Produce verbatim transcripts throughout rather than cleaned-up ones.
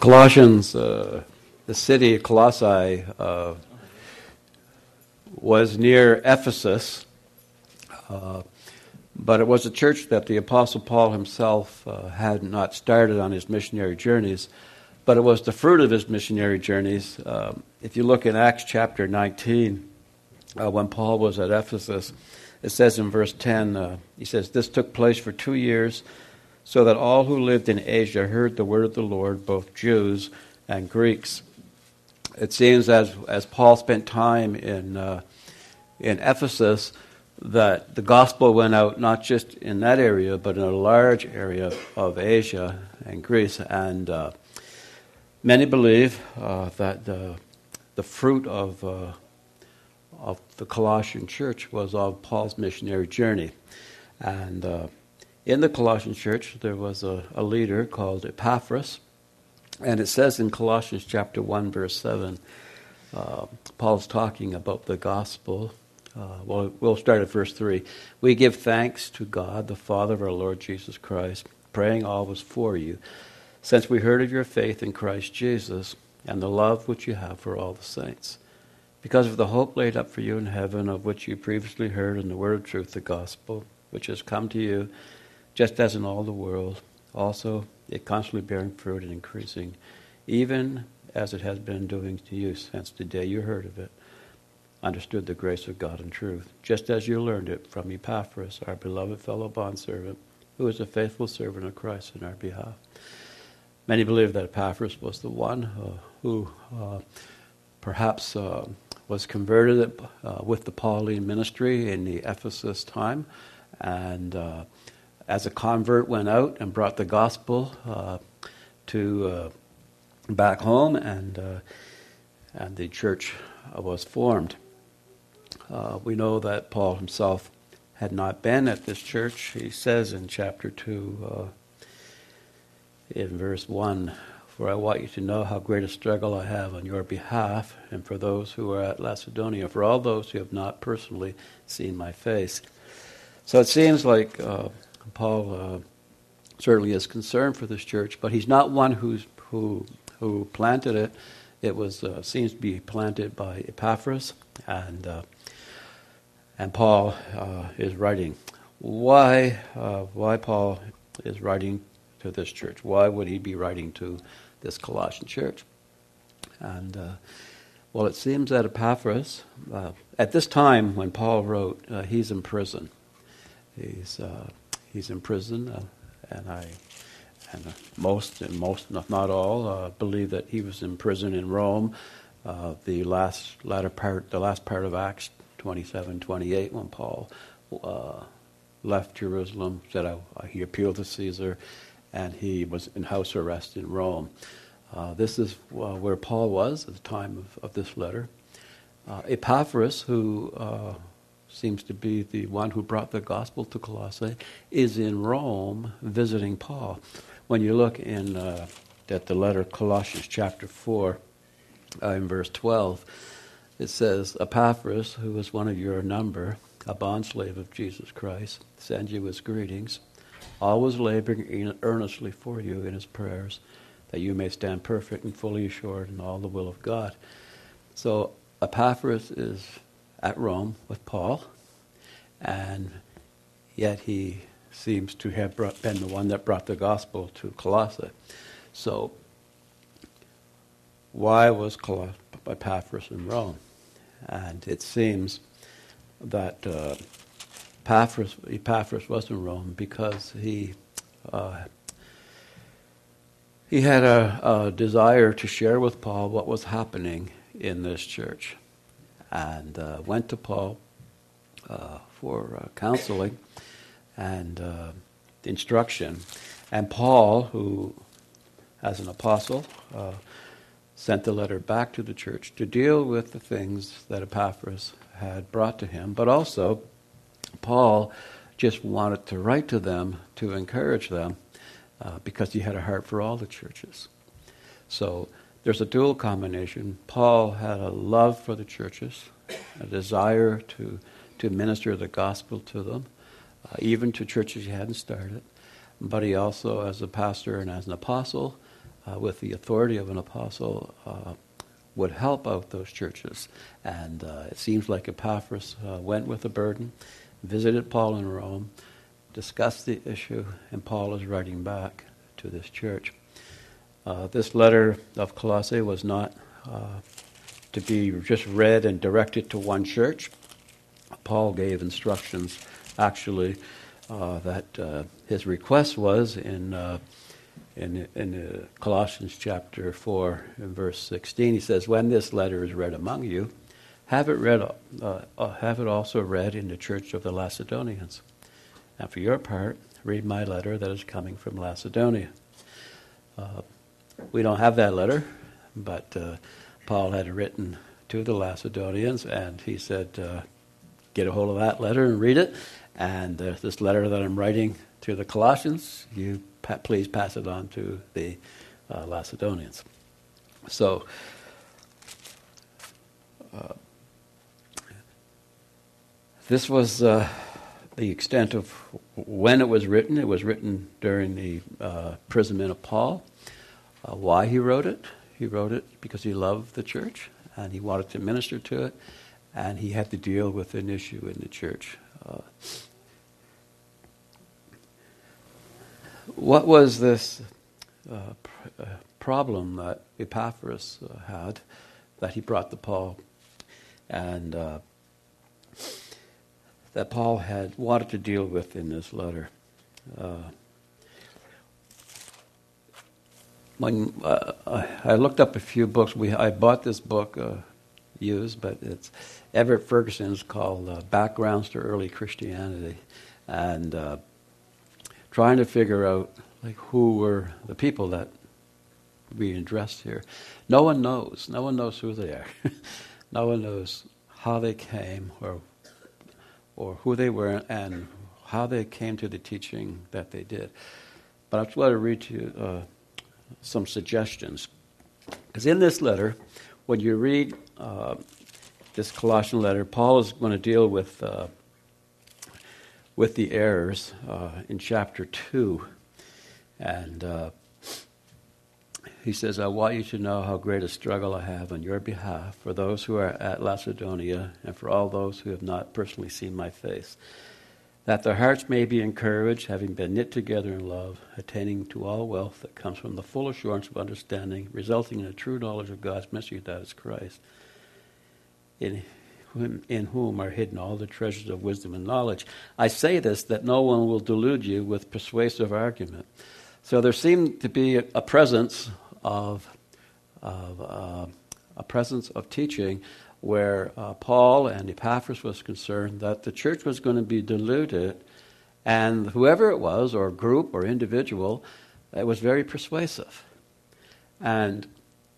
Colossians, uh, the city of Colossae, uh, was near Ephesus, uh, but it was a church that the Apostle Paul himself uh, had not started on his missionary journeys, but it was the fruit of his missionary journeys. Um, if you look in Acts chapter nineteen, uh, when Paul was at Ephesus, it says in verse ten, uh, he says, "This took place for two years, so that all who lived in Asia heard the word of the Lord, both Jews and Greeks." It seems as as Paul spent time in uh, in Ephesus, that the gospel went out not just in that area, but in a large area of Asia and Greece. And uh, many believe uh, that the the fruit of uh, of the Colossian church was of Paul's missionary journey. And uh, in the Colossian church, there was a, a leader called Epaphras. And it says in Colossians chapter one, verse seven, uh, Paul's talking about the gospel. Uh, well, we'll start at verse three. "We give thanks to God, the Father of our Lord Jesus Christ, praying always for you, since we heard of your faith in Christ Jesus and the love which you have for all the saints, because of the hope laid up for you in heaven, of which you previously heard in the word of truth, the gospel, which has come to you, just as in all the world. Also, it constantly bearing fruit and increasing, even as it has been doing to you since the day you heard of it, understood the grace of God in truth, just as you learned it from Epaphras, our beloved fellow bondservant, who is a faithful servant of Christ in our behalf." Many believe that Epaphras was the one uh, who uh, perhaps uh, was converted uh, with the Pauline ministry in the Ephesus time, and uh, as a convert went out and brought the gospel uh, to uh, back home, and uh, and the church was formed. Uh, we know that Paul himself had not been at this church. He says in chapter two, uh, in verse one, "For I want you to know how great a struggle I have on your behalf, and for those who are at Lacedonia, for all those who have not personally seen my face." So it seems like uh, Paul uh, certainly is concerned for this church, but he's not one who's, who who planted it. It was uh, seems to be planted by Epaphras, and uh, and Paul uh, is writing. Why uh, why Paul is writing to this church? Why would he be writing to this Colossian church? And uh, well, it seems that Epaphras, uh, at this time when Paul wrote, uh, he's in prison. He's uh, he's in prison, uh, and I. And most, and most, if not all, uh, believe that he was in prison in Rome. Uh, the last latter part, the last part of Acts twenty-seven, twenty-eight, when Paul uh, left Jerusalem, said I, he appealed to Caesar, and he was in house arrest in Rome. Uh, this is uh, where Paul was at the time of, of this letter. Uh, Epaphras, who uh, seems to be the one who brought the gospel to Colossae, is in Rome visiting Paul. When you look in uh, at the letter Colossians chapter four, uh, in verse twelve, it says, "Epaphras, who is one of your number, a bondslave of Jesus Christ, sends you his greetings, always laboring earnestly for you in his prayers, that you may stand perfect and fully assured in all the will of God." So Epaphras is at Rome with Paul, and yet he seems to have brought, been the one that brought the gospel to Colossae. So why was Coloss- Epaphras in Rome? And it seems that uh, Epaphras, Epaphras was in Rome because he uh, he had a, a desire to share with Paul what was happening in this church, and uh, went to Paul uh, for uh, counseling and uh, instruction. And Paul, who, as an apostle, uh, sent the letter back to the church to deal with the things that Epaphras had brought to him. But also, Paul just wanted to write to them to encourage them uh, because he had a heart for all the churches. So there's a dual combination. Paul had a love for the churches, a desire to, to minister the gospel to them, Uh, even to churches he hadn't started. But he also, as a pastor and as an apostle, uh, with the authority of an apostle uh, would help out those churches. And uh, it seems like Epaphras uh, went with a burden, visited Paul in Rome, discussed the issue, and Paul is writing back to this church. Uh, this letter of Colossae was not uh, to be just read and directed to one church. Paul gave instructions, actually, uh, that uh, his request was in uh, in, in uh, Colossians chapter four, in verse sixteen. He says, "When this letter is read among you, have it read, uh, uh, have it also read in the church of the Lacedaemonians. And for your part, read my letter that is coming from Macedonia." Uh, we don't have that letter, but uh, Paul had written to the Lacedaemonians, and he said, uh, get a hold of that letter and read it. And uh, this letter that I'm writing to the Colossians, you pa- please pass it on to the uh, Lacedaemonians. So, uh, this was uh, the extent of when it was written. It was written during the uh, imprisonment of Paul. Uh, why he wrote it? He wrote it because he loved the church, and he wanted to minister to it, and he had to deal with an issue in the church. Uh, what was this uh, pr- uh, problem that Epaphras uh, had that he brought to Paul, and uh, that Paul had wanted to deal with in this letter? Uh, when uh, I looked up a few books, we I bought this book uh, used, but it's Everett Ferguson's called uh, "Backgrounds to Early Christianity," and uh, trying to figure out like who were the people that were being addressed here. No one knows. No one knows who they are. No one knows how they came, or or who they were, and how they came to the teaching that they did. But I just want to read to you uh, some suggestions. Because in this letter, when you read uh, this Colossian letter, Paul is going to deal with uh, with the errors uh, in chapter two. And uh, he says, "I want you to know how great a struggle I have on your behalf for those who are at Lacedonia and for all those who have not personally seen my face, that their hearts may be encouraged, having been knit together in love, attaining to all wealth that comes from the full assurance of understanding, resulting in a true knowledge of God's mystery, that is Christ, in whom, in whom are hidden all the treasures of wisdom and knowledge. I say this that no one will delude you with persuasive argument." So there seemed to be a, a presence of, of uh, a presence of teaching where uh, Paul and Epaphras was concerned that the church was going to be deluded, and whoever it was, or group or individual, it was very persuasive. And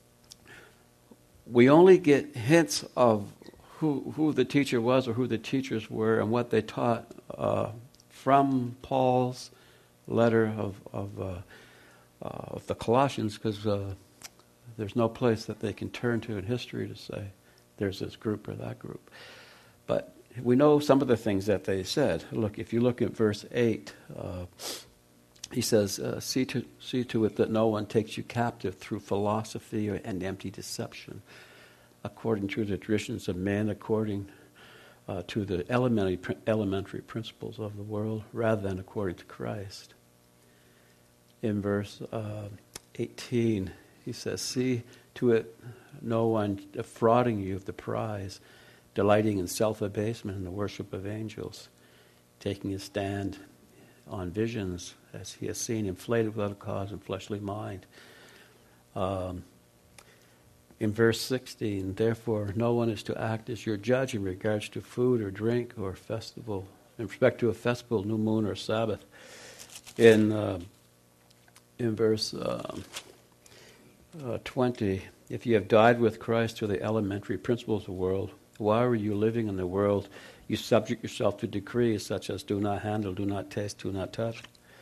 we only get hints of who who the teacher was or who the teachers were and what they taught uh, from Paul's letter of of, uh, uh, of the Colossians, because uh, there's no place that they can turn to in history to say there's this group or that group. But we know some of the things that they said. Look, if you look at verse eight, uh, he says, uh, see, to, see to it that no one takes you captive through philosophy and empty deception, according to the traditions of men, according uh, to the elementary, elementary principles of the world, rather than according to Christ. In verse uh, eighteen, he says, see to it no one defrauding you of the prize, delighting in self-abasement and the worship of angels, taking his stand on visions as he has seen, inflated without a cause and fleshly mind. Um, in verse sixteen, therefore no one is to act as your judge in regards to food or drink or festival, in respect to a festival, new moon or Sabbath. In uh, in verse um, uh, twenty, if you have died with Christ to the elementary principles of the world, why are you living in the world? You subject yourself to decrees such as do not handle, do not taste, do not touch,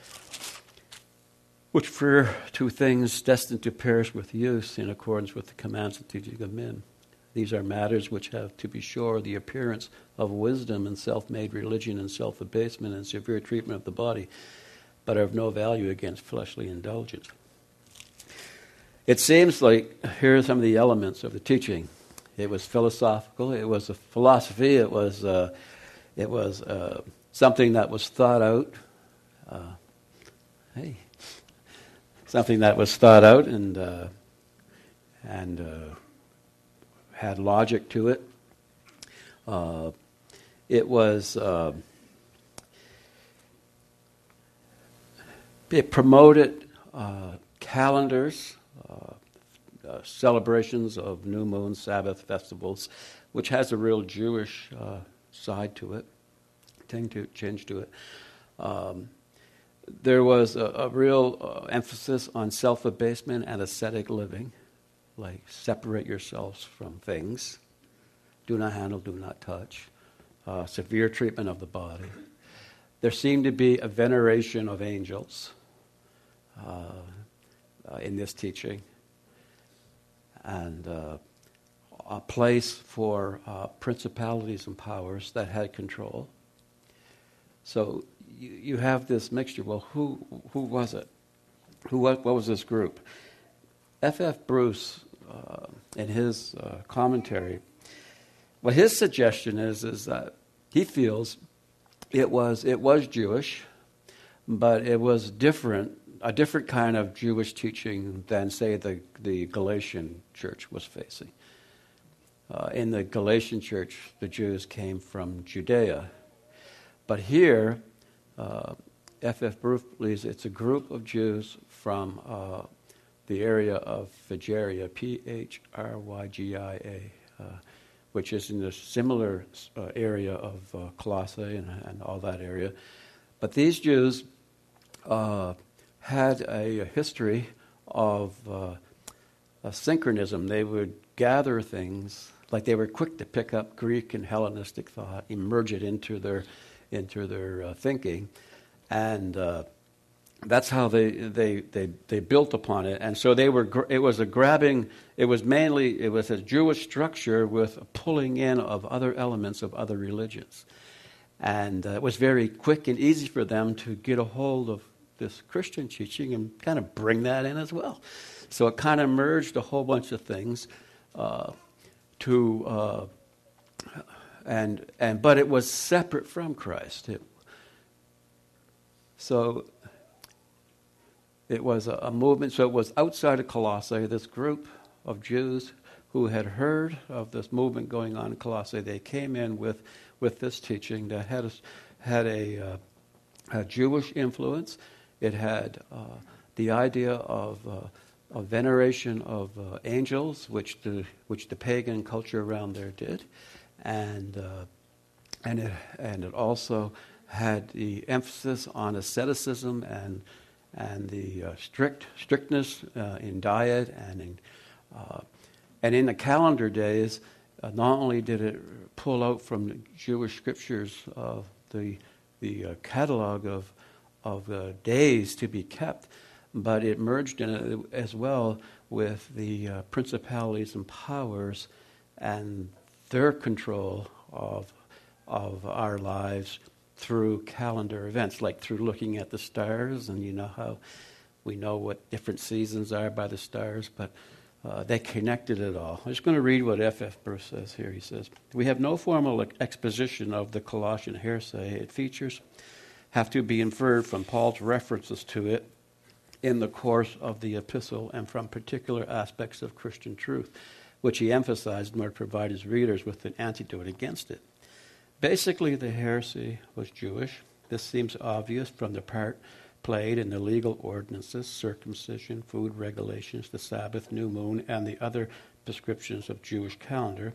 which refer to things destined to perish with use in accordance with the commands and teaching of men. These are matters which have, to be sure, the appearance of wisdom and self-made religion and self-abasement and severe treatment of the body, but are of no value against fleshly indulgence. It seems like here are some of the elements of the teaching. It was philosophical. It was a philosophy. It was uh, it was uh, something that was thought out. Uh, hey, something that was thought out and uh, and uh, had logic to it. Uh, it was. Uh, it promoted uh, calendars. Uh, uh, celebrations of new moon, Sabbath, festivals, which has a real Jewish uh, side to it, thing to change to it. Um, there was a, a real uh, emphasis on self-abasement and ascetic living, like separate yourselves from things, do not handle, do not touch, uh, severe treatment of the body. There seemed to be a veneration of angels uh, uh, in this teaching, and uh, a place for uh, principalities and powers that had control. So you, you have this mixture. Well, who who was it? Who what, what was this group? F F. Bruce, uh, in his uh, commentary, what his suggestion is is that he feels it was it was Jewish, but it was different. A different kind of Jewish teaching than, say, the, the Galatian church was facing. Uh, in the Galatian church, the Jews came from Judea. But here, uh, F F. Bruce believes it's a group of Jews from uh, the area of Phrygia, P H R Y G I A, uh, which is in a similar uh, area of uh, Colossae and, and all that area. But these Jews Uh, had a, a history of uh, a synchronism. They would gather things, like they were quick to pick up Greek and Hellenistic thought, emerge it into their into their uh, thinking, and uh, that's how they, they they they built upon it. And so they were. Gr- it was a grabbing. It was mainly. It was a Jewish structure with a pulling in of other elements of other religions, and uh, it was very quick and easy for them to get a hold of this Christian teaching and kind of bring that in as well. So it kind of merged a whole bunch of things uh, to, uh, and and but it was separate from Christ. It, so it was a, a movement. So it was outside of Colossae. This group of Jews who had heard of this movement going on in Colossae, they came in with with this teaching that had a, had a, uh, a Jewish influence. It had uh, the idea of uh, a veneration of uh, angels, which the which the pagan culture around there did, and uh, and it and it also had the emphasis on asceticism and and the uh, strict strictness uh, in diet and in uh, and in the calendar days. Uh, not only did it pull out from the Jewish scriptures uh, the the uh, catalog of of uh, days to be kept, but it merged in it as well with the uh, principalities and powers and their control of of our lives through calendar events, like through looking at the stars, and you know how we know what different seasons are by the stars, but uh, they connected it all. I'm just going to read what F F. Bruce says here. He says, "We have no formal exposition of the Colossian heresy. It features have to be inferred from Paul's references to it in the course of the epistle and from particular aspects of Christian truth, which he emphasized in order to provide his readers with an antidote against it. Basically, the heresy was Jewish. This seems obvious from the part played in the legal ordinances, circumcision, food regulations, the Sabbath, new moon, and the other prescriptions of Jewish calendar,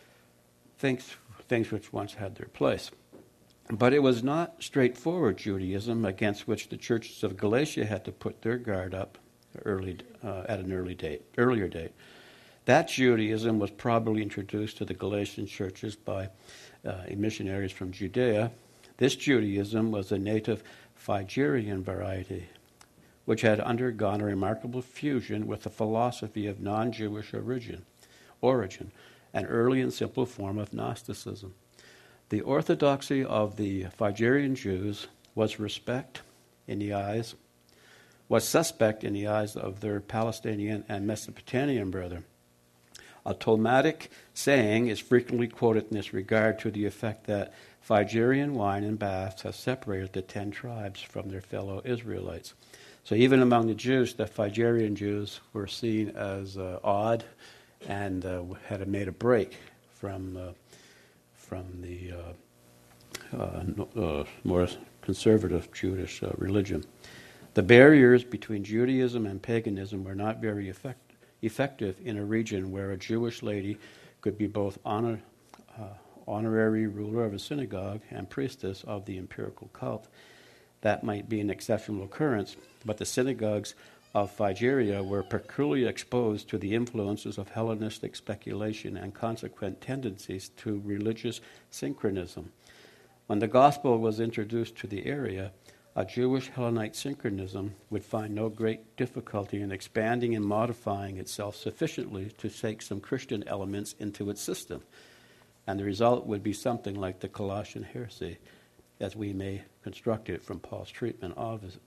things, things which once had their place. But it was not straightforward Judaism against which the churches of Galatia had to put their guard up early uh, at an early date, earlier date. That Judaism was probably introduced to the Galatian churches by uh, missionaries from Judea. This Judaism was a native Phrygian variety, which had undergone a remarkable fusion with a philosophy of non-Jewish origin, origin, an early and simple form of Gnosticism. The orthodoxy of the Phrygian Jews was respect in the eyes, was suspect in the eyes of their Palestinian and Mesopotamian brethren. A Talmudic saying is frequently quoted in this regard to the effect that Phrygian wine and baths have separated the ten tribes from their fellow Israelites. So even among the Jews, the Phrygian Jews were seen as uh, odd and uh, had made a break from uh, from the uh, uh, uh, more conservative Jewish uh, religion. The barriers between Judaism and paganism were not very effect- effective in a region where a Jewish lady could be both honor, uh, honorary ruler of a synagogue and priestess of the empirical cult. That might be an exceptional occurrence, but the synagogues of Phrygia were peculiarly exposed to the influences of Hellenistic speculation and consequent tendencies to religious synchronism. When the gospel was introduced to the area, a Jewish Hellenite synchronism would find no great difficulty in expanding and modifying itself sufficiently to take some Christian elements into its system. And the result would be something like the Colossian heresy, as we may construct it from Paul's treatment of it.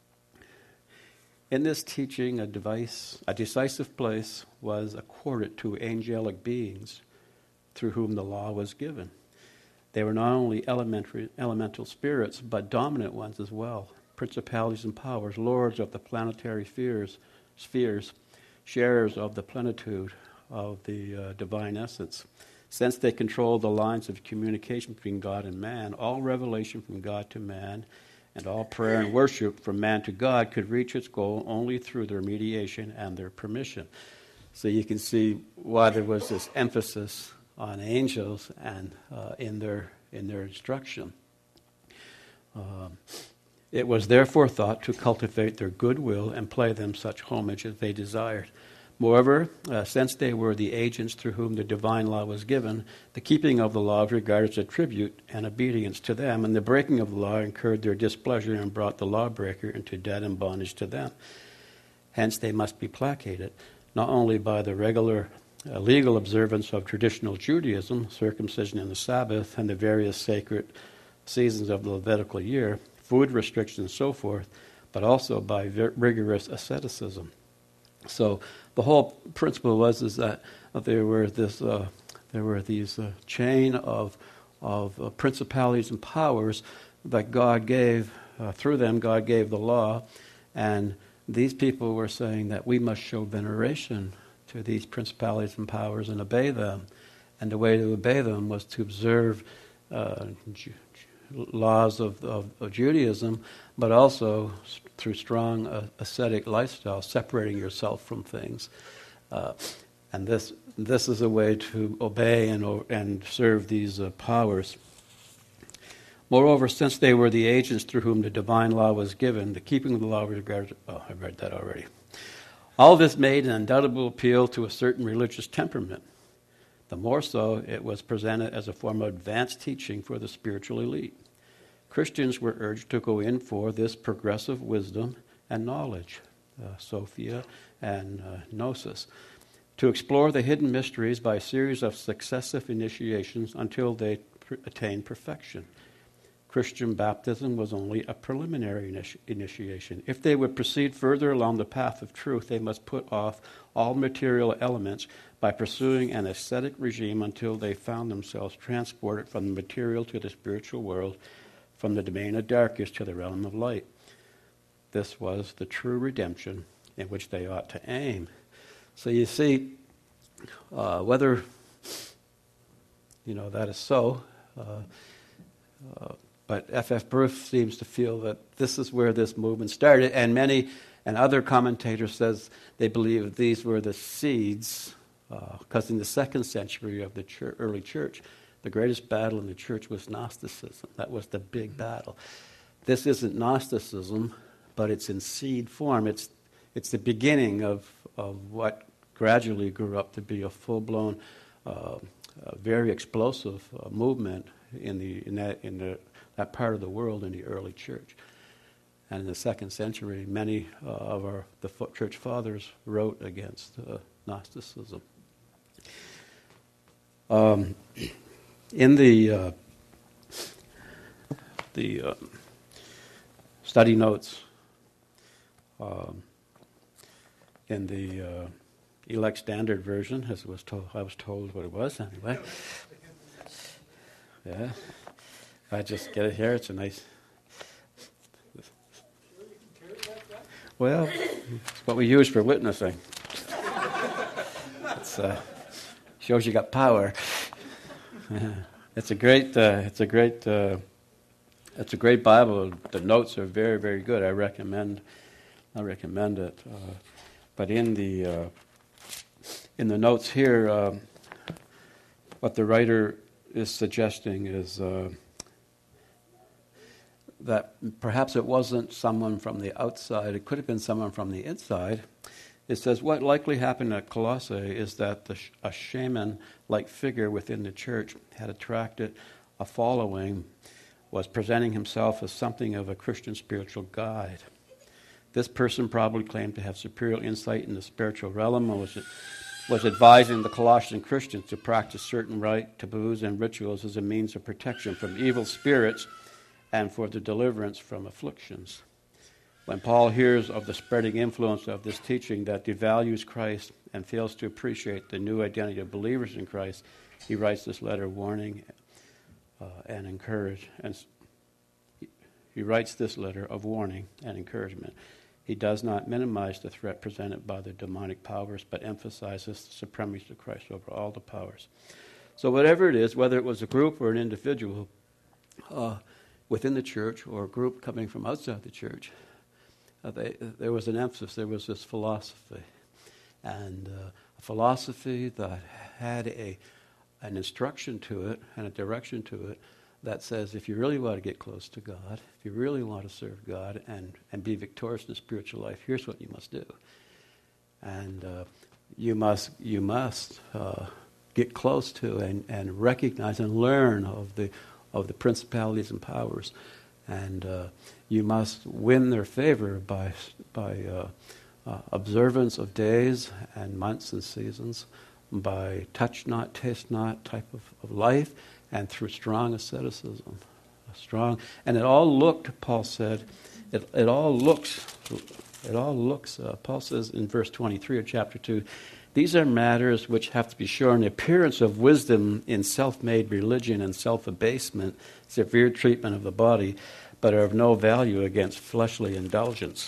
In this teaching, a device, a decisive place was accorded to angelic beings through whom the law was given. They were not only elementary, elemental spirits, but dominant ones as well, principalities and powers, lords of the planetary spheres, spheres sharers of the plenitude of the uh, divine essence. Since they controlled the lines of communication between God and man, all revelation from God to man and all prayer and worship from man to God could reach its goal only through their mediation and their permission. So you can see why there was this emphasis on angels and uh, in their in their instruction. Um, it was therefore thought to cultivate their goodwill and play them such homage as they desired. Moreover, uh, since they were the agents through whom the divine law was given, the keeping of the law was regarded as a tribute and obedience to them, and the breaking of the law incurred their displeasure and brought the lawbreaker into debt and bondage to them. Hence they must be placated, not only by the regular uh, legal observance of traditional Judaism, circumcision and the Sabbath, and the various sacred seasons of the Levitical year, food restrictions and so forth, but also by ver- rigorous asceticism. So the whole principle was is that there were this uh, there were these uh, chain of of uh, principalities and powers that God gave uh, through them. God gave the law, and these people were saying that we must show veneration to these principalities and powers and obey them. And the way to obey them was to observe uh, Ju- laws of, of, of Judaism, but also through strong uh, ascetic lifestyle, separating yourself from things. Uh, and this this is a way to obey and and serve these uh, powers. Moreover, since they were the agents through whom the divine law was given, the keeping of the law was regarded... Oh, I read that already. All this made an undoubtable appeal to a certain religious temperament. The more so, it was presented as a form of advanced teaching for the spiritual elite. Christians were urged to go in for this progressive wisdom and knowledge, uh, Sophia and uh, Gnosis, to explore the hidden mysteries by a series of successive initiations until they pr- attained perfection. Christian baptism was only a preliminary initi- initiation. If they would proceed further along the path of truth, they must put off all material elements by pursuing an ascetic regime until they found themselves transported from the material to the spiritual world, from the domain of darkness to the realm of light. This was the true redemption in which they ought to aim. So you see, uh, whether you know that is so, uh, uh, but F F Bruce seems to feel that this is where this movement started, and many and other commentators says they believe these were the seeds, because uh, in the second century of the church, early church, the greatest battle in the church was Gnosticism. That was the big battle. This isn't Gnosticism, but it's in seed form. It's it's the beginning of, of what gradually grew up to be a full-blown, uh, uh, very explosive uh, movement in the in that in the that part of the world in the early church. And in the second century, many uh, of our the church fathers wrote against uh, Gnosticism. Um, in the uh, the uh, study notes um, in the uh, Elect Standard Version, as was told, I was told what it was anyway. Yeah, if I just get it here, it's a nice. Well, it's what we use for witnessing. It uh, shows you got power. It's a great. Uh, it's a great. Uh, it's a great Bible. The notes are very, very good. I recommend. I recommend it. Uh, but in the uh, in the notes here, uh, what the writer is suggesting is uh, that perhaps it wasn't someone from the outside. It could have been someone from the inside. It says what likely happened at Colossae is that the, a shaman-like figure within the church had attracted a following, was presenting himself as something of a Christian spiritual guide. This person probably claimed to have superior insight in the spiritual realm and was, was advising the Colossian Christians to practice certain rite, taboos, and rituals as a means of protection from evil spirits and for the deliverance from afflictions. When Paul hears of the spreading influence of this teaching that devalues Christ and fails to appreciate the new identity of believers in Christ, he writes this letter warning uh, and encourage. And he writes this letter of warning and encouragement. He does not minimize the threat presented by the demonic powers, but emphasizes the supremacy of Christ over all the powers. So whatever it is, whether it was a group or an individual uh, within the church or a group coming from outside the church, Uh, they, there was an emphasis, there was this philosophy. And uh, a philosophy that had a an instruction to it and a direction to it that says if you really want to get close to God, if you really want to serve God and, and be victorious in the spiritual life, here's what you must do. And uh, you must you must uh, get close to and, and recognize and learn of the of the principalities and powers. And uh, you must win their favor by by uh, uh, observance of days and months and seasons, by touch not, taste not type of, of life, and through strong asceticism. Strong, and it all looked, Paul said, it it all looks, it all looks. Uh, Paul says in verse twenty-three of chapter two, these are matters which have to be shown the appearance of wisdom in self-made religion and self-abasement, severe treatment of the body, but are of no value against fleshly indulgence.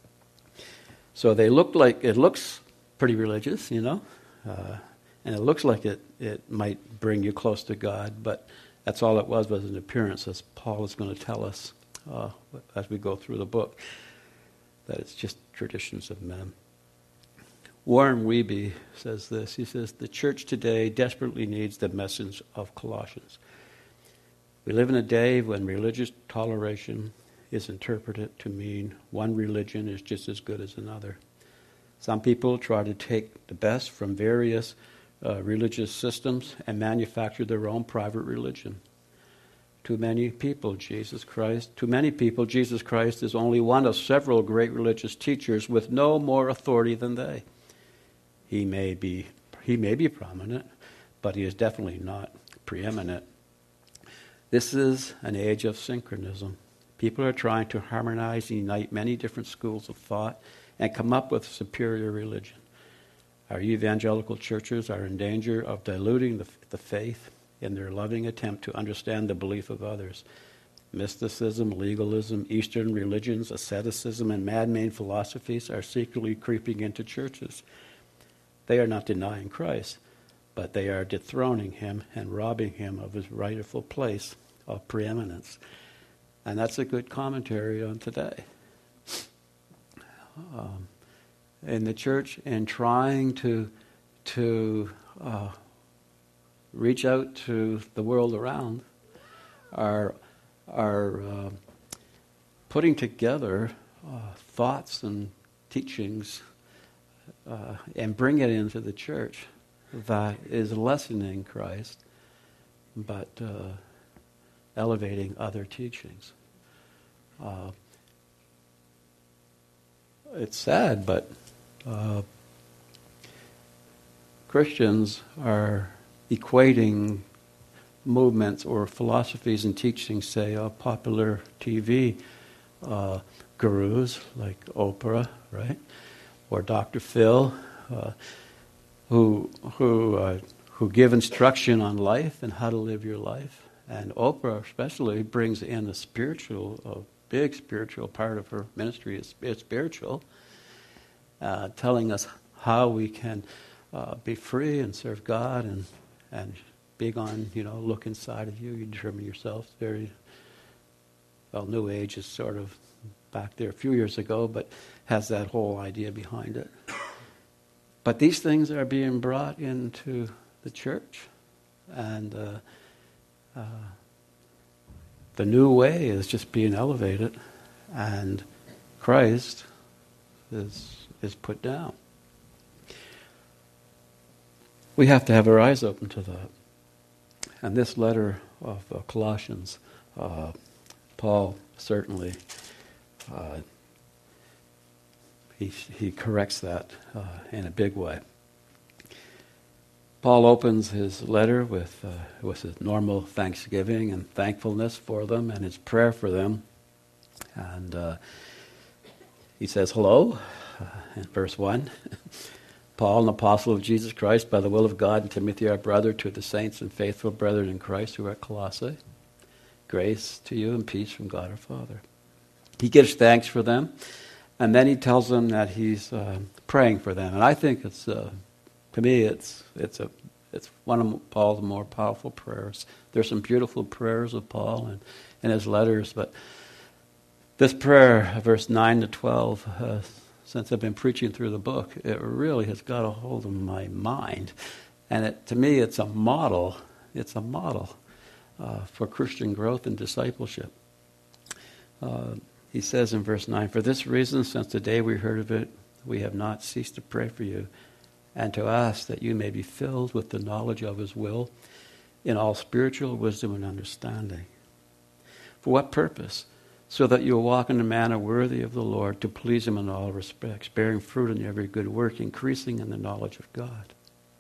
So they look like, it looks pretty religious, you know, uh, and it looks like it, it might bring you close to God, but that's all it was, was an appearance, as Paul is going to tell us uh, as we go through the book, that it's just traditions of men. Warren Wiebe says this. He says, the church today desperately needs the message of Colossians. We live in a day when religious toleration is interpreted to mean one religion is just as good as another. Some people try to take the best from various uh, religious systems and manufacture their own private religion. To many people, Jesus Christ, to many people, Jesus Christ is only one of several great religious teachers with no more authority than they. He may be he may be prominent, but he is definitely not preeminent. This is an age of synchronism. People are trying to harmonize and unite many different schools of thought and come up with superior religion. Our evangelical churches are in danger of diluting the, the faith in their loving attempt to understand the belief of others. Mysticism, legalism, Eastern religions, asceticism, and man-made philosophies are secretly creeping into churches. They are not denying Christ, but they are dethroning him and robbing him of his rightful place of preeminence. And that's a good commentary on today. Um, in the church, in trying to to uh, reach out to the world around, are are uh, putting together uh, thoughts and teachings uh, and bring it into the church that is lessening Christ, but uh, elevating other teachings. Uh, it's sad, but uh, Christians are equating movements or philosophies and teachings, say, on popular T V, uh, gurus like Oprah, right, or Doctor Phil, uh, who who uh, who give instruction on life and how to live your life. And Oprah especially brings in a spiritual, a big spiritual part of her ministry is, is spiritual, uh, telling us how we can uh, be free and serve God, and and big on, you know, look inside of you, you determine yourself. Very, well, New Age is sort of back there a few years ago, but has that whole idea behind it. But these things are being brought into the church, and uh, uh, the new way is just being elevated, and Christ is is put down. We have to have our eyes open to that. And this letter of uh, Colossians, uh, Paul certainly uh, he he corrects that uh, in a big way. Paul opens his letter with uh, with his normal thanksgiving and thankfulness for them and his prayer for them, and uh, he says, "Hello," uh, in verse one. Paul, an apostle of Jesus Christ, by the will of God, and Timothy, our brother, to the saints and faithful brethren in Christ who are at Colossae, grace to you and peace from God our Father. He gives thanks for them, and then he tells them that he's uh, praying for them. And I think it's, uh, to me, it's it's a it's one of Paul's more powerful prayers. There's some beautiful prayers of Paul in, in his letters, but this prayer, verse nine to twelve, uh, since I've been preaching through the book, it really has got a hold of my mind. And it, to me, it's a model. It's a model uh, for Christian growth and discipleship. Uh, he says in verse nine, "For this reason, since the day we heard of it, we have not ceased to pray for you, and to ask that you may be filled with the knowledge of his will in all spiritual wisdom and understanding." For what purpose? So that you'll walk in a manner worthy of the Lord, to please him in all respects, bearing fruit in every good work, increasing in the knowledge of God.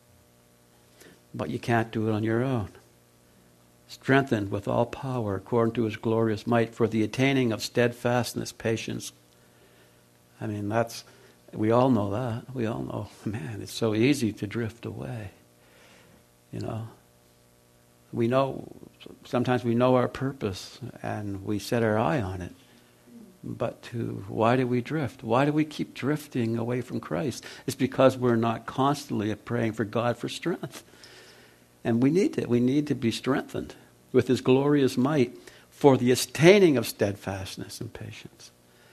But you can't do it on your own. Strengthened with all power according to his glorious might, for the attaining of steadfastness, patience. I mean, that's, we all know that. We all know, man, it's so easy to drift away. You know, we know, sometimes we know our purpose and we set our eye on it. But to, why do we drift? Why do we keep drifting away from Christ? It's because we're not constantly praying for God for strength. And we need to, we need to be strengthened with his glorious might for the attaining of steadfastness and patience.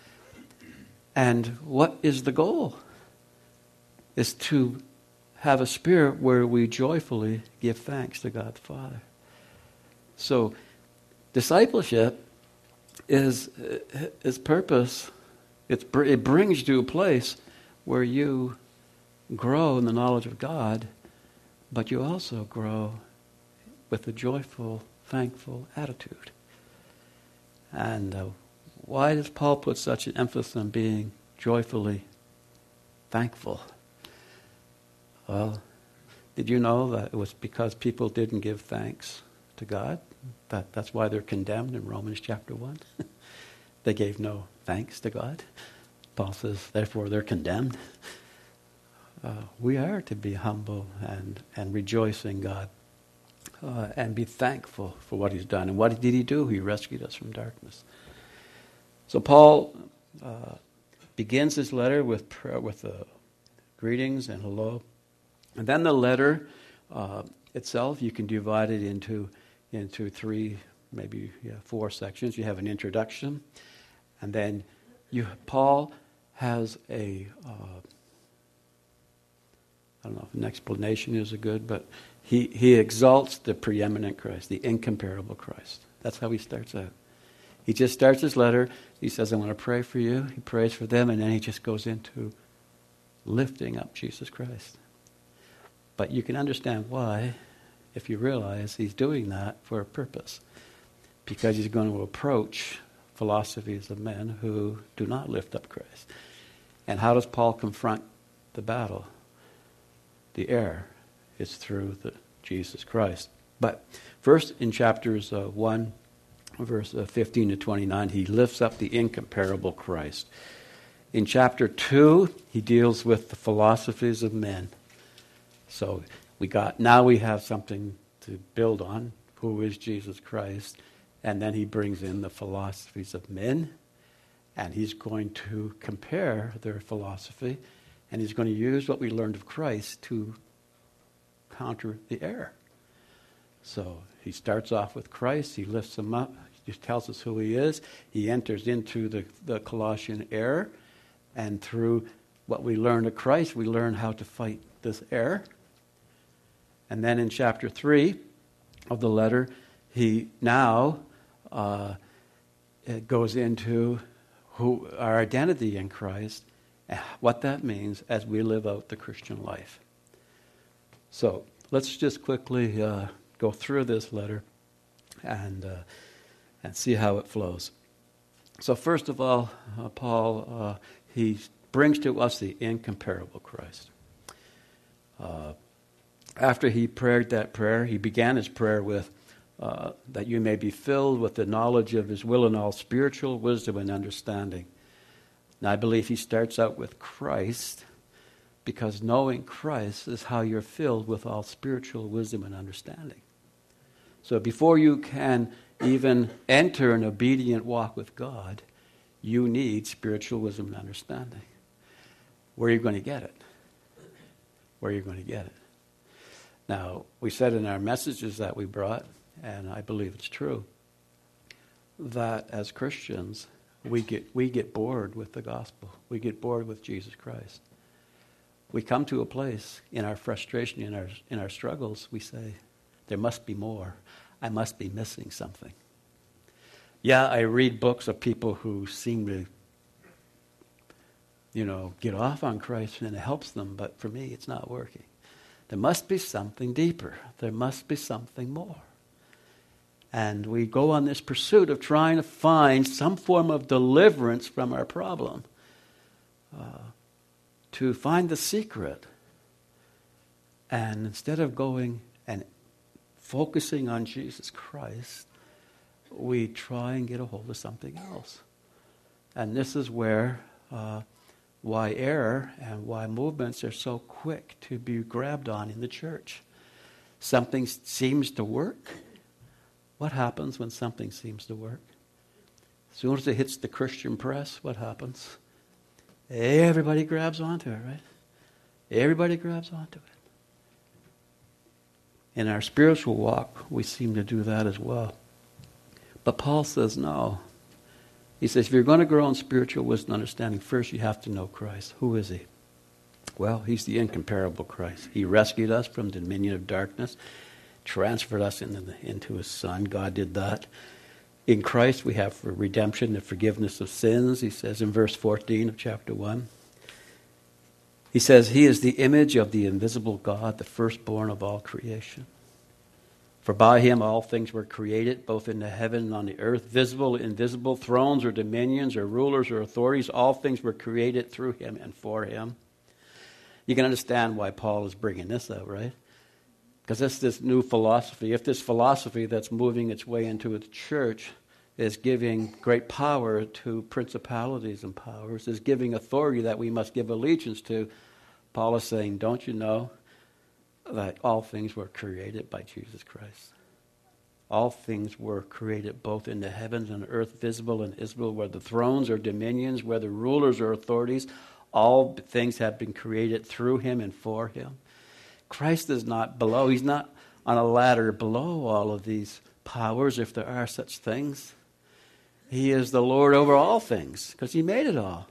And what is the goal? Is to have a spirit where we joyfully give thanks to God the Father. So, discipleship is its purpose. It's, it brings you to a place where you grow in the knowledge of God, but you also grow with a joyful, thankful attitude. And uh, why does Paul put such an emphasis on being joyfully thankful? Well, did you know that it was because people didn't give thanks to God? That, that's why they're condemned in Romans chapter one. They gave no thanks to God. Paul says, therefore they're condemned. Uh, we are to be humble and, and rejoice in God uh, and be thankful for what he's done. And what did he do? He rescued us from darkness. So Paul uh, begins his letter with prayer, with uh, greetings and hello. And then the letter uh, itself, you can divide it into into three, maybe yeah, four sections. You have an introduction, and then you Paul has a uh, I don't know if an explanation is a good, but he he exalts the preeminent Christ, the incomparable Christ. That's how he starts out. He just starts his letter. He says, "I want to pray for you." He prays for them, and then he just goes into lifting up Jesus Christ. But you can understand why, if you realize he's doing that for a purpose. Because he's going to approach philosophies of men who do not lift up Christ. And how does Paul confront the battle? The error is through the Jesus Christ. But first in chapters uh, one verse uh, fifteen to twenty-nine, he lifts up the incomparable Christ. In chapter two, he deals with the philosophies of men. So we got now we have something to build on. Who is Jesus Christ? And then he brings in the philosophies of men, and he's going to compare their philosophy, and he's going to use what we learned of Christ to counter the error. So he starts off with Christ, he lifts him up, he tells us who he is, he enters into the, the Colossian error, and through what we learn of Christ, we learn how to fight this error. And then in chapter three of the letter, he now uh, it goes into who our identity in Christ, what that means as we live out the Christian life. So let's just quickly uh, go through this letter and uh, and see how it flows. So first of all, uh, Paul, uh, he brings to us the incomparable Christ. Uh, after he prayed that prayer, he began his prayer with, uh, that you may be filled with the knowledge of his will and all spiritual wisdom and understanding. Now I believe he starts out with Christ, because knowing Christ is how you're filled with all spiritual wisdom and understanding. So before you can even enter an obedient walk with God, you need spiritual wisdom and understanding. Where are you going to get it? Where are you going to get it? Now, we said in our messages that we brought, and I believe it's true, that as Christians, we get we get bored with the gospel. We get bored with Jesus Christ. We come to a place in our frustration, in our in our struggles, we say, there must be more. I must be missing something. Yeah, I read books of people who seem to, you know, get off on Christ and it helps them, but for me, it's not working. There must be something deeper. There must be something more. And we go on this pursuit of trying to find some form of deliverance from our problem, uh, to find the secret. And instead of going and focusing on Jesus Christ, we try and get a hold of something else. And this is where uh, why error and why movements are so quick to be grabbed on in the church. Something seems to work. What happens when something seems to work? As soon as it hits the Christian press, what happens? Everybody grabs onto it, right? Everybody grabs onto it. In our spiritual walk, we seem to do that as well. But Paul says no. He says, if you're going to grow in spiritual wisdom and understanding, first you have to know Christ. Who is he? Well, he's the incomparable Christ. He rescued us from the dominion of darkness, transferred us into, the, into his Son. God did that. In Christ we have for redemption, the forgiveness of sins, he says in verse fourteen of chapter one. He says, he is the image of the invisible God, the firstborn of all creation. For by him all things were created, both in the heaven and on the earth, visible, invisible, thrones or dominions or rulers or authorities. All things were created through him and for him. You can understand why Paul is bringing this out, right? Because it's this new philosophy. If this philosophy that's moving its way into the church is giving great power to principalities and powers, is giving authority that we must give allegiance to, Paul is saying, don't you know that all things were created by Jesus Christ? All things were created both in the heavens and earth, visible and invisible, whether thrones or dominions, whether rulers or authorities, all things have been created through him and for him. Christ is not below. He's not on a ladder below all of these powers, if there are such things. He is the Lord over all things, because he made it all.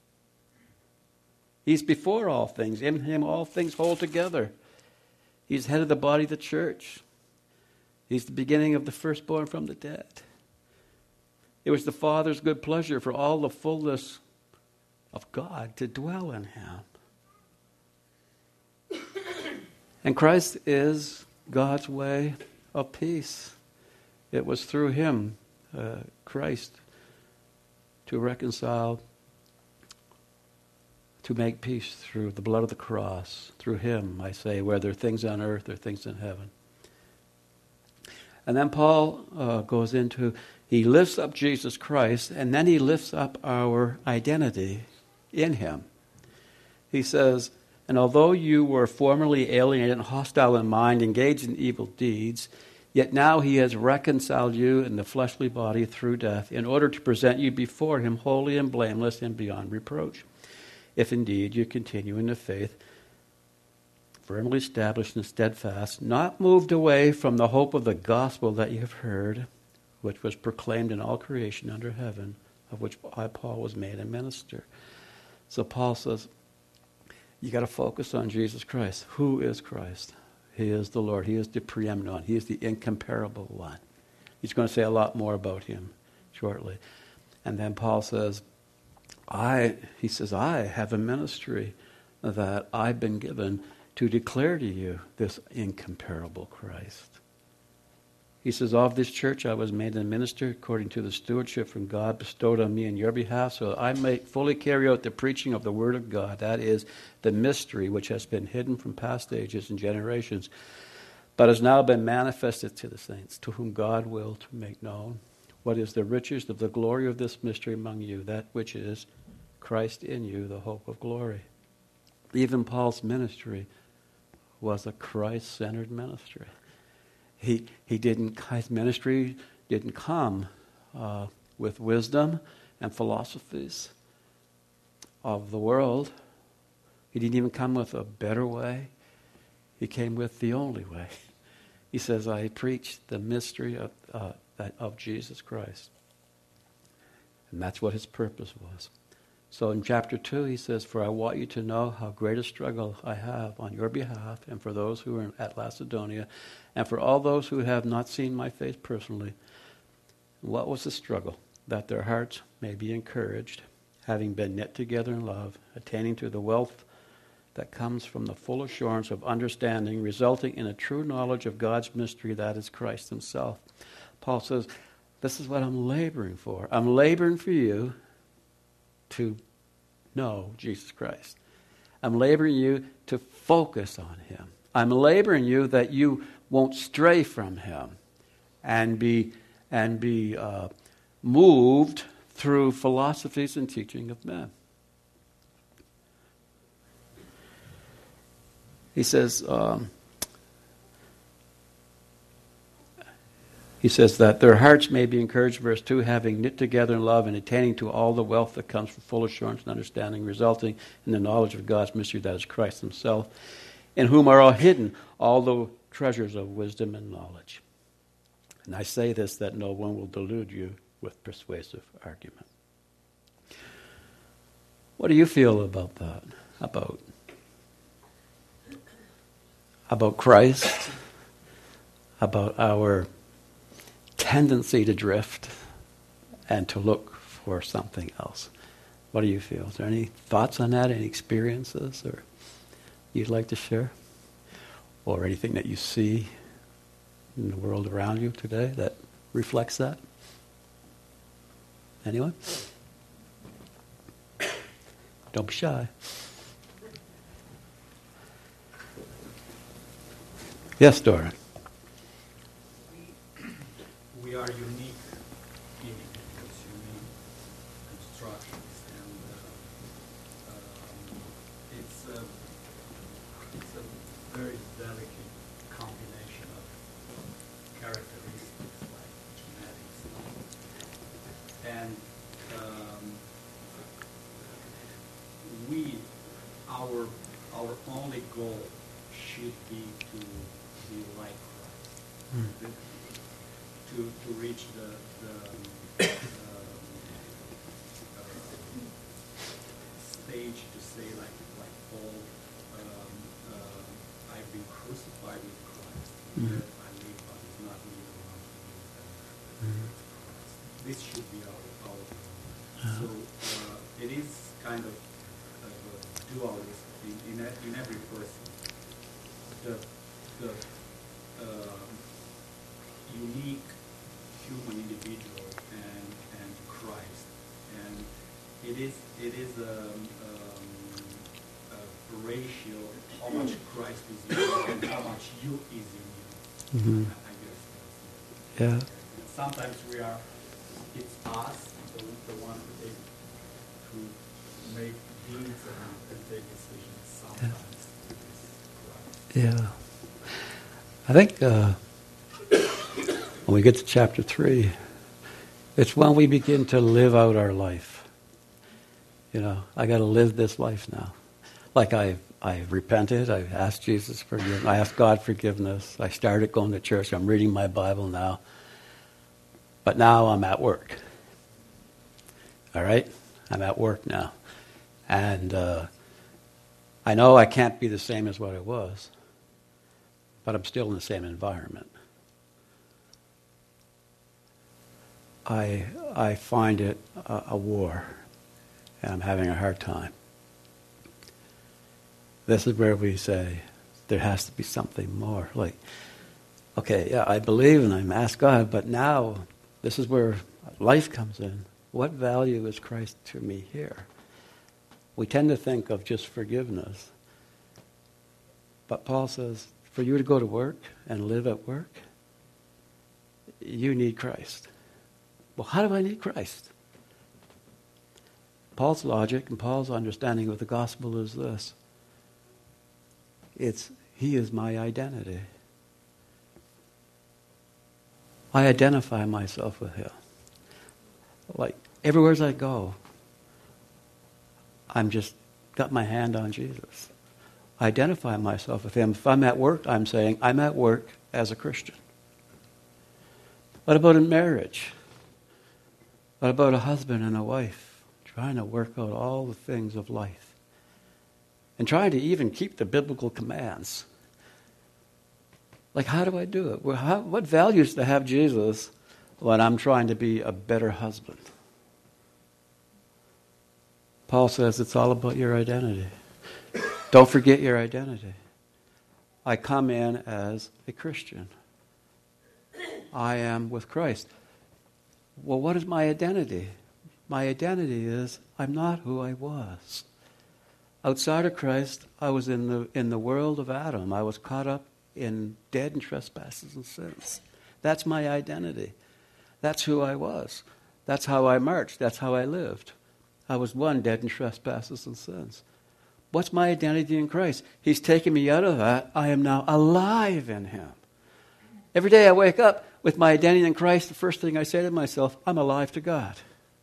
He's before all things. In him all things hold together. He's head of the body of the church. He's the beginning of the firstborn from the dead. It was the Father's good pleasure for all the fullness of God to dwell in him. And Christ is God's way of peace. It was through him, uh, Christ, to reconcile, to make peace through the blood of the cross. Through him, I say, whether things on earth or things in heaven. And then Paul uh, goes into, He lifts up Jesus Christ, and then he lifts up our identity in him. He says, and although you were formerly alienated and hostile in mind, engaged in evil deeds, yet now he has reconciled you in the fleshly body through death, in order to present you before him holy and blameless and beyond reproach. If indeed you continue in the faith, firmly established and steadfast, not moved away from the hope of the gospel that you have heard, which was proclaimed in all creation under heaven, of which I, Paul, was made a minister. So Paul says, you got to focus on Jesus Christ. Who is Christ? He is the Lord. He is the preeminent one. He is the incomparable one. He's going to say a lot more about him shortly. And then Paul says, I, he says, I have a ministry that I've been given to declare to you this incomparable Christ. He says, of this church I was made a minister according to the stewardship from God bestowed on me in your behalf, so that I may fully carry out the preaching of the word of God. That is the mystery which has been hidden from past ages and generations, but has now been manifested to the saints, to whom God will to make known what is the riches of the glory of this mystery among you, that which is Christ in you, the hope of glory. Even Paul's ministry was a Christ-centered ministry. He he didn't his ministry didn't come uh, with wisdom and philosophies of the world. He didn't even come with a better way. He came with the only way. He says, "I preach the mystery of uh, of Jesus Christ," and that's what his purpose was. So in chapter two, he says, "For I want you to know how great a struggle I have on your behalf, and for those who are at Lacedonia, and for all those who have not seen my face personally." What was the struggle? That their hearts may be encouraged, having been knit together in love, attaining to the wealth that comes from the full assurance of understanding, resulting in a true knowledge of God's mystery, that is Christ himself. Paul says, this is what I'm laboring for. I'm laboring for you to know Jesus Christ. I'm laboring you to focus on him. I'm laboring you that you won't stray from him and be and be uh, moved through philosophies and teaching of men. He says, um, he says that their hearts may be encouraged, verse two, having knit together in love and attaining to all the wealth that comes from full assurance and understanding, resulting in the knowledge of God's mystery, that is Christ himself, in whom are all hidden all the treasures of wisdom and knowledge. And I say this that no one will delude you with persuasive argument. What do you feel about that? About about Christ, about our tendency to drift and to look for something else? What do you feel? Is there any thoughts on that, any experiences or you'd like to share? Or anything that you see in the world around you today that reflects that? Anyone? Don't be shy. Yes, Dora. We, we are unique beings, unique constructions, and uh, um, it's, a, it's a very delicate combination of characteristics like genetics. And um, we, our, our only goal should be to be like Christ, mm. to to reach the, the um, uh, stage to say like like Paul, um, uh, I've been crucified with Christ. Mm. That I live, but it's not me who wants to live, but Christ. This should be our our goal. Uh-huh. So uh, it is kind of uh, dualism in in, a, in every person. The the um, unique human individual and and Christ, and it is it is a, um, a ratio how much Christ is in you and how much you is in you. Mm-hmm. I, I guess. Yeah. Sometimes we are it's us, the, the one who, take, who make deeds and, and take decisions sometimes. Yeah. yeah. I think uh, when we get to chapter three, it's when we begin to live out our life. You know, I got to live this life now. Like I, I repented. I asked Jesus forgiveness. I asked God forgiveness. I started going to church. I'm reading my Bible now. But now I'm at work. All right? I'm at work now. And uh, I know I can't be the same as what I was, but I'm still in the same environment. I I find it a, a war, and I'm having a hard time. This is where we say there has to be something more. Like, okay, yeah, I believe and I ask God, but now this is where life comes in. What value is Christ to me here? We tend to think of just forgiveness. But Paul says, for you to go to work and live at work, you need Christ. Well, how do I need Christ? Paul's logic and Paul's understanding of the gospel is this. It's, he is my identity. I identify myself with him. Like, everywhere I go, I'm just got my hand on Jesus. I identify myself with him. If I'm at work, I'm saying, I'm at work as a Christian. What about in marriage? What about a husband and a wife trying to work out all the things of life and trying to even keep the biblical commands? Like, how do I do it? Well, how, what values to have Jesus when I'm trying to be a better husband? Paul says it's all about your identity. Don't forget your identity. I come in as a Christian. I am with Christ. Well, what is my identity? My identity is I'm not who I was. Outside of Christ, I was in the in the world of Adam. I was caught up in dead and trespasses and sins. That's my identity. That's who I was. That's how I marched. That's how I lived. I was one dead in trespasses and sins. What's my identity in Christ? He's taken me out of that. I am now alive in him. Every day I wake up with my identity in Christ, the first thing I say to myself, I'm alive to God.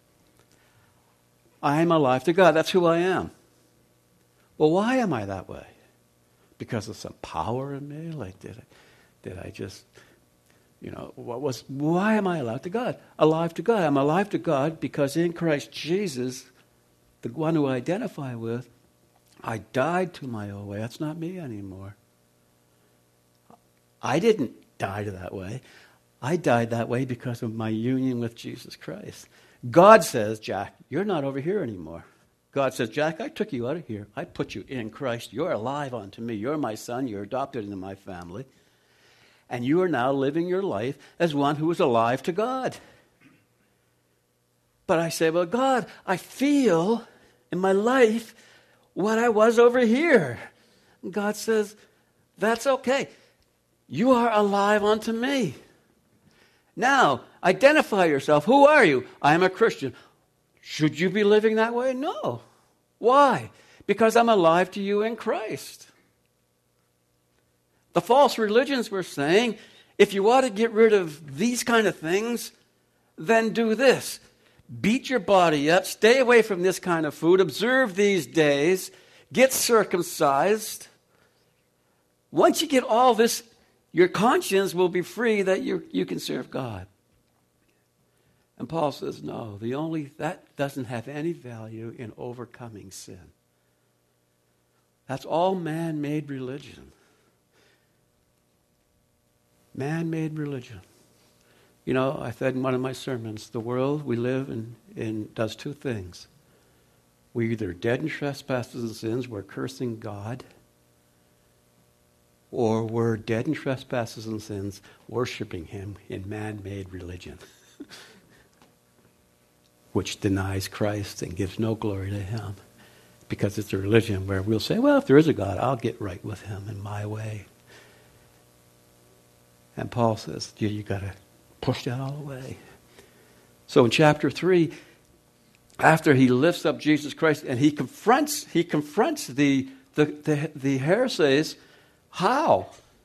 I am alive to God. That's who I am. Well, why am I that way? Because of some power in me? Like, did I, did I just, you know, what was? Why am I alive to God? Alive to God. I'm alive to God because in Christ Jesus, the one who I identify with, I died to my old way. That's not me anymore. I didn't die to that way. I died that way because of my union with Jesus Christ. God says, Jack, you're not over here anymore. God says, Jack, I took you out of here. I put you in Christ. You're alive unto me. You're my son. You're adopted into my family. And you are now living your life as one who is alive to God. But I say, well, God, I feel in my life what I was over here. And God says, that's okay. You are alive unto me. Now, identify yourself. Who are you? I am a Christian. Should you be living that way? No. Why? Because I'm alive to you in Christ. The false religions were saying, if you want to get rid of these kind of things, then do this. Beat your body up, stay away from this kind of food, observe these days, get circumcised. Once you get all this, your conscience will be free that you you can serve God. And Paul says, no, the only that doesn't have any value in overcoming sin. That's all man-made religion. Man-made religion. You know, I said in one of my sermons, the world we live in, in does two things. We're either dead in trespasses and sins, we're cursing God, or we're dead in trespasses and sins, worshiping him in man-made religion, which denies Christ and gives no glory to him, because it's a religion where we'll say, well, if there is a God, I'll get right with him in my way. And Paul says, yeah, you got to push that all away. So in chapter three, after he lifts up Jesus Christ and he confronts, he confronts the, the, the, the heresies, how?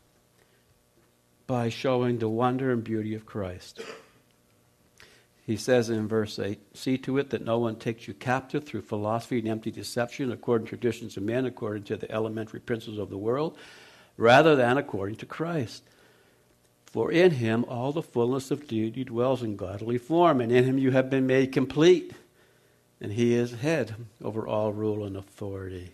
By showing the wonder and beauty of Christ. He says in verse eight, see to it that no one takes you captive through philosophy and empty deception, according to traditions of men, according to the elementary principles of the world, rather than according to Christ. For in him all the fullness of deity dwells in godly form, and in him you have been made complete, and he is head over all rule and authority.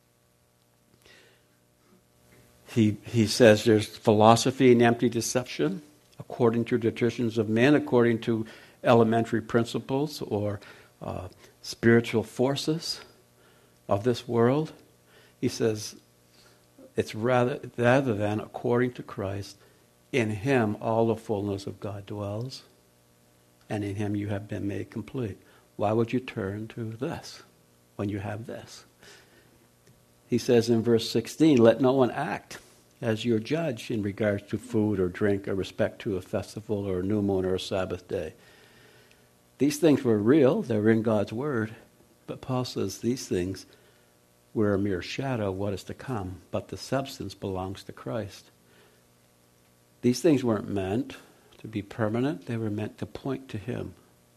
He, he says there's philosophy and empty deception, according to traditions of men, according to elementary principles or uh, spiritual forces of this world. He says it's rather, rather than according to Christ. In him all the fullness of God dwells, and in him you have been made complete. Why would you turn to this when you have this? He says in verse sixteen, let no one act as your judge in regards to food or drink or respect to a festival or a new moon or a Sabbath day. These things were real, they were in God's word, but Paul says these things were a mere shadow of what is to come, but the substance belongs to Christ. These things weren't meant to be permanent, they were meant to point to him.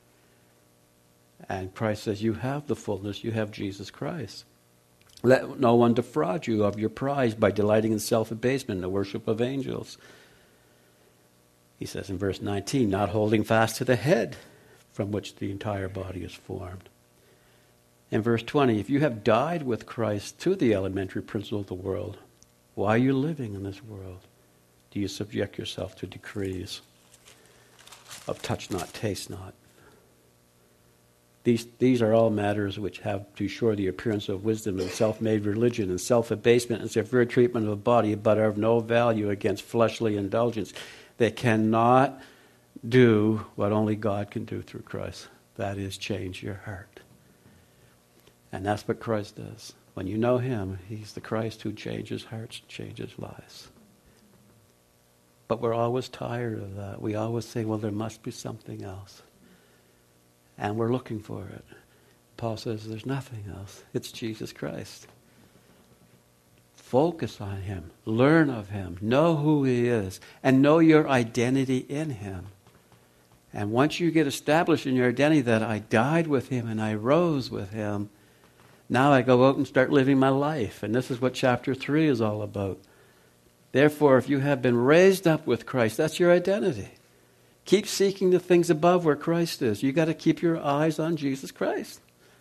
And Christ says, you have the fullness, you have Jesus Christ. Let no one defraud you of your prize by delighting in self-abasement and the worship of angels. He says in verse nineteen, not holding fast to the head, from which the entire body is formed. In verse twenty, if you have died with Christ to the elementary principle of the world, why are you living in this world? Do you subject yourself to decrees of touch not, taste not? These, these are all matters which have to shore the appearance of wisdom and self-made religion and self-abasement and severe treatment of the body, but are of no value against fleshly indulgence. They cannot do what only God can do through Christ. That is, change your heart. And that's what Christ does. When you know him, he's the Christ who changes hearts, changes lives. But we're always tired of that. We always say, well, there must be something else. And we're looking for it. Paul says there's nothing else. It's Jesus Christ. Focus on him. Learn of him. Know who he is. And know your identity in him. And once you get established in your identity that I died with him and I rose with him, now I go out and start living my life. And this is what chapter three is all about. Therefore, if you have been raised up with Christ, that's your identity. Keep seeking the things above where Christ is. You've got to keep your eyes on Jesus Christ.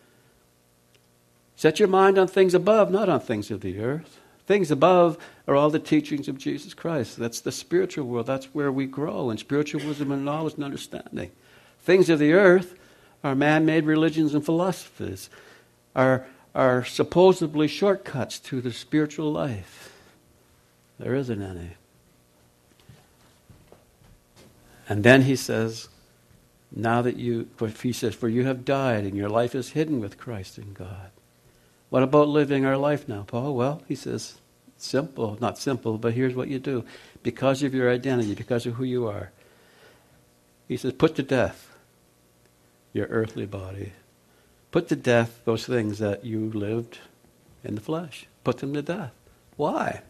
Set your mind on things above, not on things of the earth. Things above are all the teachings of Jesus Christ. That's the spiritual world. That's where we grow in spiritual wisdom and knowledge and understanding. Things of the earth are man-made religions and philosophies, are, are supposedly shortcuts to the spiritual life. There isn't any. And then he says, now that you, he says, for you have died and your life is hidden with Christ in God. What about living our life now, Paul? Well, he says, simple, not simple, but here's what you do. Because of your identity, because of who you are. He says, put to death your earthly body. Put to death those things that you lived in the flesh. Put them to death. Why?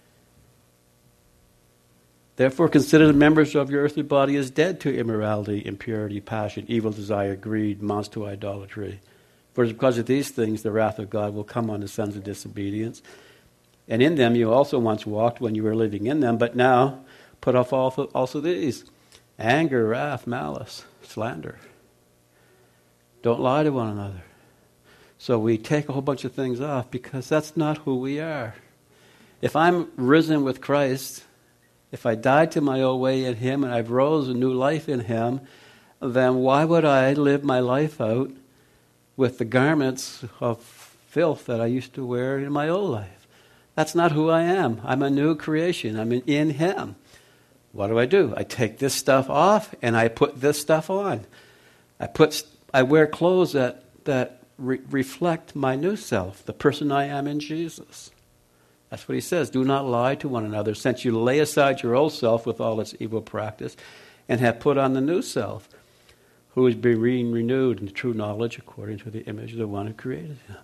Therefore, consider the members of your earthly body as dead to immorality, impurity, passion, evil desire, greed, amounts to idolatry. For it is because of these things the wrath of God will come on the sons of disobedience. And in them you also once walked when you were living in them, but now put off also these: anger, wrath, malice, slander. Don't lie to one another. So we take a whole bunch of things off because that's not who we are. If I'm risen with Christ, if I died to my old way in him and I've rose a new life in him, then why would I live my life out with the garments of filth that I used to wear in my old life? That's not who I am. I'm a new creation. I'm in him. What do I do? I take this stuff off and I put this stuff on. I put, I wear clothes that, that re- reflect my new self, the person I am in Jesus. That's what he says. Do not lie to one another, since you lay aside your old self with all its evil practice and have put on the new self, who is being renewed in true knowledge according to the image of the one who created him.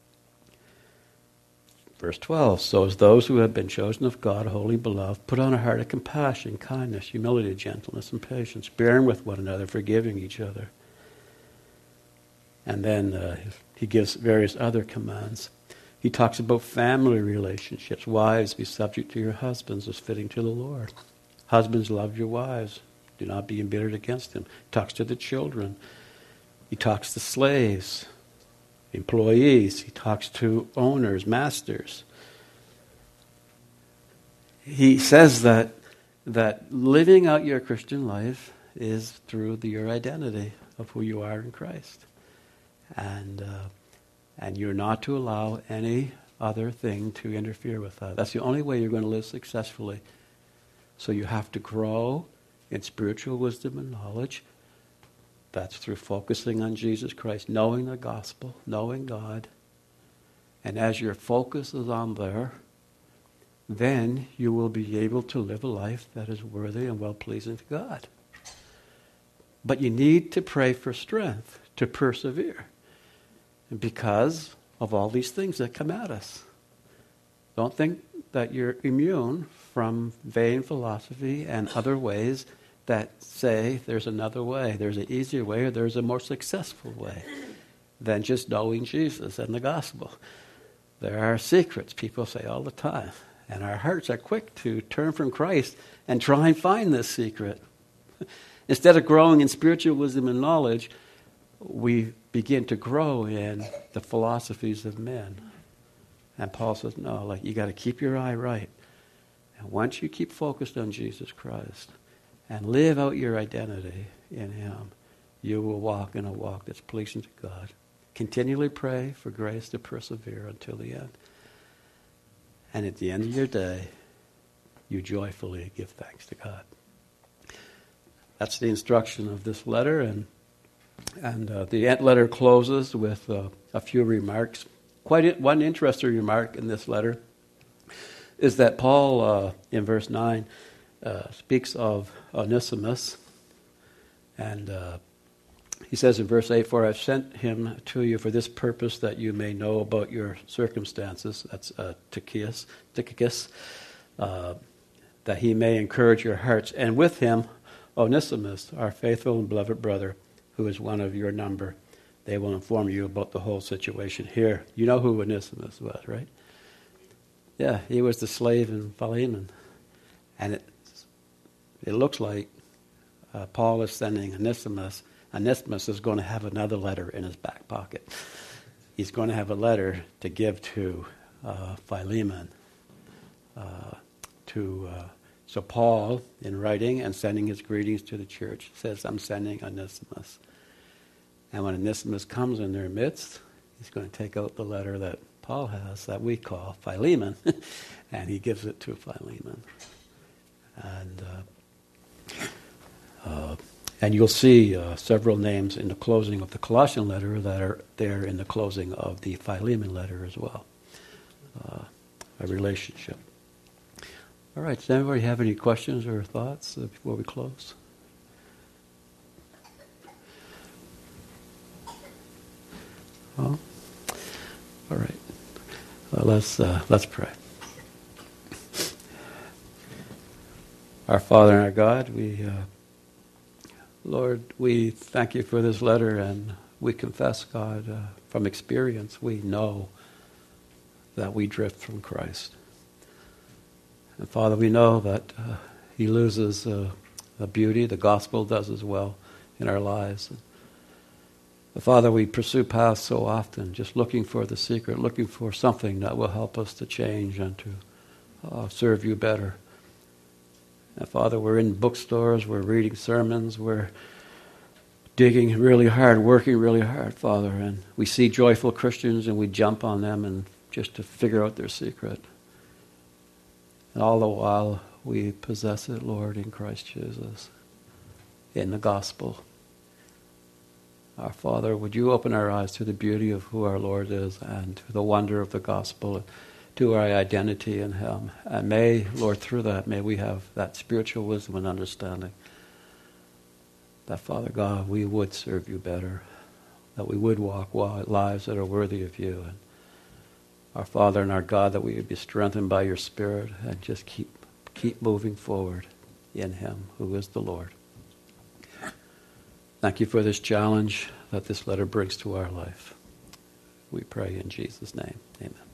Verse twelve, so as those who have been chosen of God, holy beloved, put on a heart of compassion, kindness, humility, gentleness, and patience, bearing with one another, forgiving each other. And then uh, he gives various other commands. He talks about family relationships. Wives, be subject to your husbands as fitting to the Lord. Husbands, love your wives. Do not be embittered against them. He talks to the children. He talks to slaves, employees. He talks to owners, masters. He says that that living out your Christian life is through the, your identity of who you are in Christ. And uh, and you're not to allow any other thing to interfere with that. That's the only way you're going to live successfully. So you have to grow in spiritual wisdom and knowledge. That's through focusing on Jesus Christ, knowing the gospel, knowing God. And as your focus is on there, then you will be able to live a life that is worthy and well-pleasing to God. But you need to pray for strength to persevere because of all these things that come at us. Don't think that you're immune from vain philosophy and other ways that say there's another way, there's an easier way, or there's a more successful way than just knowing Jesus and the gospel. There are secrets, people say all the time, and our hearts are quick to turn from Christ and try and find this secret. Instead of growing in spiritual wisdom and knowledge, we begin to grow in the philosophies of men. And Paul says, no, like you got to keep your eye right. And once you keep focused on Jesus Christ and live out your identity in Him, you will walk in a walk that's pleasing to God. Continually pray for grace to persevere until the end. And at the end of your day, you joyfully give thanks to God. That's the instruction of this letter, and and uh, the letter closes with uh, a few remarks. Quite a, one interesting remark in this letter is that Paul, uh, in verse nine, uh, speaks of Onesimus, and uh, he says in verse eight, "For I've sent him to you for this purpose, that you may know about your circumstances." That's uh, Tychicus, Tychicus, uh, that he may encourage your hearts, and with him Onesimus, our faithful and beloved brother, who is one of your number. They will inform you about the whole situation here. You know who Onesimus was, right? Yeah, he was the slave in Philemon. And it it looks like uh, Paul is sending Onesimus. Onesimus is going to have another letter in his back pocket. He's going to have a letter to give to uh, Philemon. Uh, to uh, So Paul, in writing and sending his greetings to the church, says, I'm sending Onesimus. And when Onesimus comes in their midst, he's going to take out the letter that Paul has that we call Philemon, and he gives it to Philemon. And uh, uh, and you'll see uh, several names in the closing of the Colossian letter that are there in the closing of the Philemon letter as well. Uh, a relationship. All right, does anybody have any questions or thoughts uh, before we close? Well, all right. Well, let's uh, let's pray. Our Father and our God, we, uh, Lord, we thank you for this letter, and we confess, God, uh, from experience, we know that we drift from Christ. And Father, we know that uh, He loses uh, the beauty, the gospel does as well in our lives. But Father, we pursue paths so often, just looking for the secret, looking for something that will help us to change and to uh, serve you better. And Father, we're in bookstores, we're reading sermons, we're digging really hard, working really hard, Father, and we see joyful Christians and we jump on them and just to figure out their secret. And all the while, we possess it, Lord, in Christ Jesus, in the gospel. Our Father, would you open our eyes to the beauty of who our Lord is and to the wonder of the gospel, to our identity in Him. And may, Lord, through that, may we have that spiritual wisdom and understanding. that, Father God, we would serve you better, that we would walk lives that are worthy of you. And our Father and our God, that we would be strengthened by your Spirit and just keep keep moving forward in him who is the Lord. Thank you for this challenge that this letter brings to our life. We pray in Jesus' name. Amen.